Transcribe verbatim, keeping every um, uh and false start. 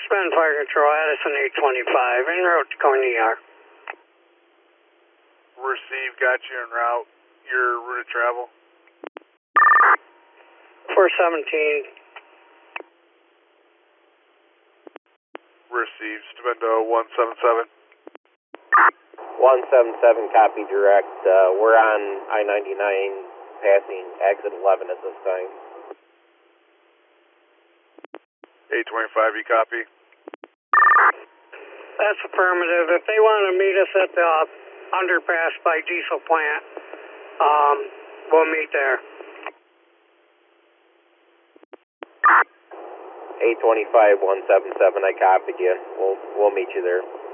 Spend Fire Control, Addison eight twenty-five, en route to Coney Yard. Receive, got you en route. Your route of travel? four seventeen. Receive, Stupendo one seven seven. one seven seven, copy direct. Uh, we're on I ninety-nine, passing exit eleven at this time. eight twenty-five, you copy? That's affirmative. If they want to meet us at the underpass by diesel plant, um, we'll meet there. eight twenty-five, one seven seven, I copied you. We'll, we'll meet you there.